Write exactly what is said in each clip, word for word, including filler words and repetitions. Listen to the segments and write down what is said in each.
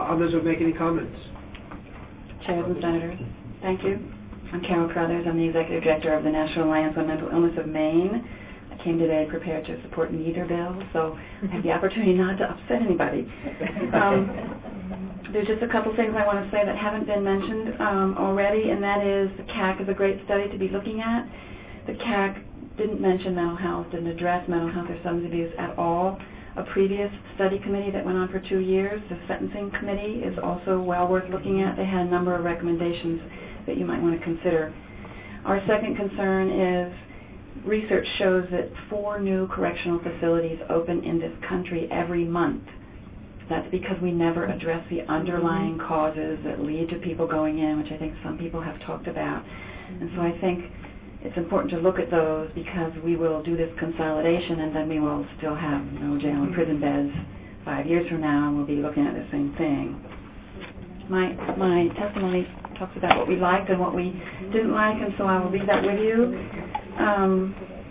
others would make any comments. Chairs and Senators, thank you. I'm Carol Crothers. I'm the Executive Director of the National Alliance on Mental Illness of Maine. I came today prepared to support neither bill, so I have the opportunity not to upset anybody. Um, there's just a couple things I want to say that haven't been mentioned um, already, and that is the C A C is a great study to be looking at. The C A C didn't mention mental health, didn't address mental health or substance abuse at all. A previous study committee that went on for two years, the Sentencing Committee, is also well worth looking at. They had a number of recommendations that you might want to consider. Our second concern is research shows that four new correctional facilities open in this country every month. That's because we never address the underlying causes that lead to people going in, which I think some people have talked about. And so I think it's important to look at those because we will do this consolidation and then we will still have no jail and prison beds five years from now, and we'll be looking at the same thing. My, my testimony talks about what we liked and what we didn't like, and so I will leave that with you. Um,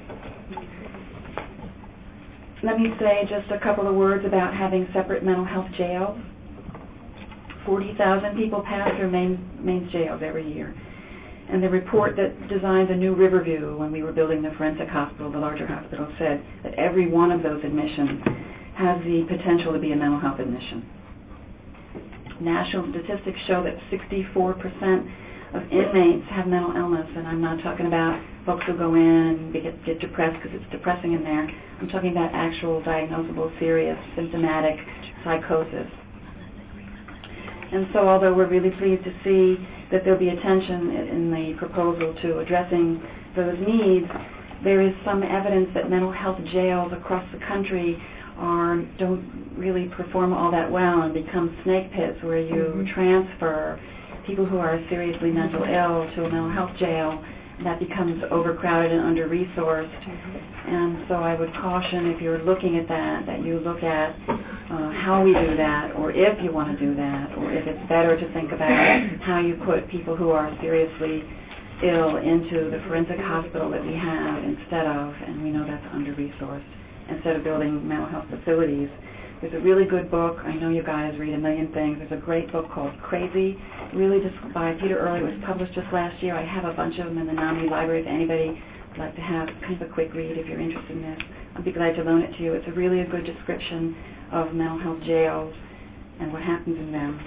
let me say just a couple of words about having separate mental health jails. forty thousand people pass through Maine, Maine's jails every year. And the report that designed the new Riverview when we were building the forensic hospital, the larger hospital, said that every one of those admissions has the potential to be a mental health admission. National statistics show that sixty-four percent of inmates have mental illness, and I'm not talking about folks who go in and get, get depressed because it's depressing in there. I'm talking about actual diagnosable, serious, symptomatic psychosis. And so although we're really pleased to see that there'll be attention in the proposal to addressing those needs, there is some evidence that mental health jails across the country are don't really perform all that well and become snake pits where you mm-hmm. transfer people who are seriously mental ill to a mental health jail. That becomes overcrowded and under-resourced. Mm-hmm. And so I would caution, if you're looking at that, that you look at uh, how we do that, or if you want to do that, or if it's better to think about how you put people who are seriously ill into the forensic hospital that we have instead of, and we know that's under-resourced, instead of building mental health facilities. There's a really good book. I know you guys read a million things. There's a great book called Crazy, really just by Peter Early. It was published just last year. I have a bunch of them in the Nominee Library if anybody would like to have kind of a quick read if you're interested in this. I'd be glad to loan it to you. It's a really a good description of mental health jails and what happens in them.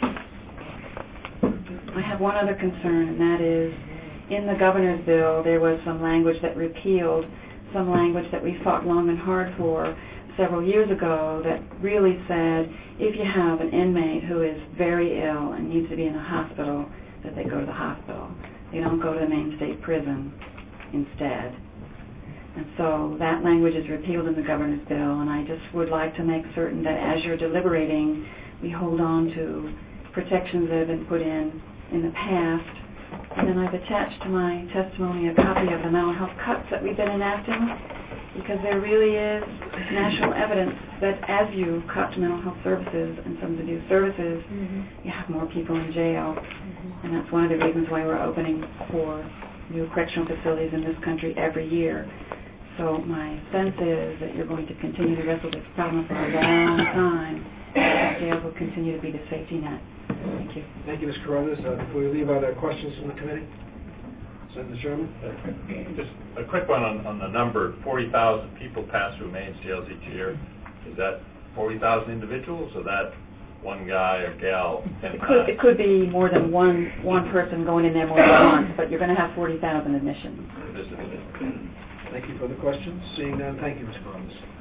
I have one other concern, and that is in the governor's bill there was some language that repealed some language that we fought long and hard for several years ago that really said if you have an inmate who is very ill and needs to be in a hospital, that they go to the hospital. They don't go to the Maine State Prison instead. And so that language is repealed in the governor's bill, and I just would like to make certain that as you're deliberating, we hold on to protections that have been put in in the past. And then I've attached to my testimony a copy of the mental health cuts that we've been enacting, because there really is national evidence that as you cut mental health services and substance abuse services, mm-hmm. you have more people in jail. Mm-hmm. And that's one of the reasons why we're opening four new correctional facilities in this country every year. So my sense is that you're going to continue to wrestle with this problem for a long time. And jails will continue to be the safety net. Thank you. Thank you, Miz Carruthers. Uh, before we leave, are there questions from the committee? Senator Sherman? Uh, just a quick one on, on the number. forty thousand people pass through Maine's jails each year. Is that forty thousand individuals, or that one guy or gal? It could, it could be more than one one person going in there more than once, but you're going to have forty thousand admissions. Thank you for the questions. Seeing none, thank you, Miz Carruthers.